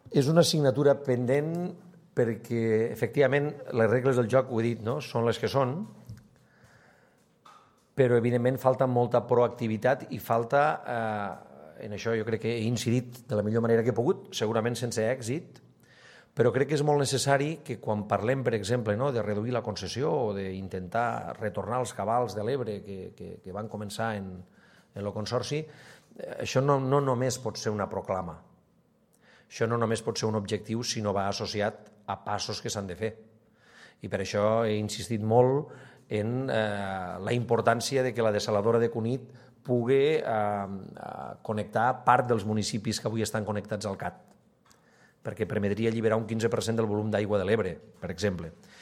És una assignatura pendent perquè, efectivament, les regles del joc, ho he dit, no? Són les que són, però, evidentment, falta molta proactivitat i falta, en això jo crec que he incidit de la millor manera que he pogut, segurament sense èxit, però crec que és molt necessari que quan parlem, per exemple, no, de reduir la concessió o d'intentar retornar els cabals de l'Ebre que van començar en el Consorci, això no només pot ser una proclama. Això no només pot ser un objectiu si no va associat a passos que s'han de fer. I per això he insistit molt en la importància de que la dessaladora de Cunit pugui connectar part dels municipis que avui estan connectats al CAT, perquè permetria alliberar un 15% del volum d'aigua de l'Ebre, per exemple.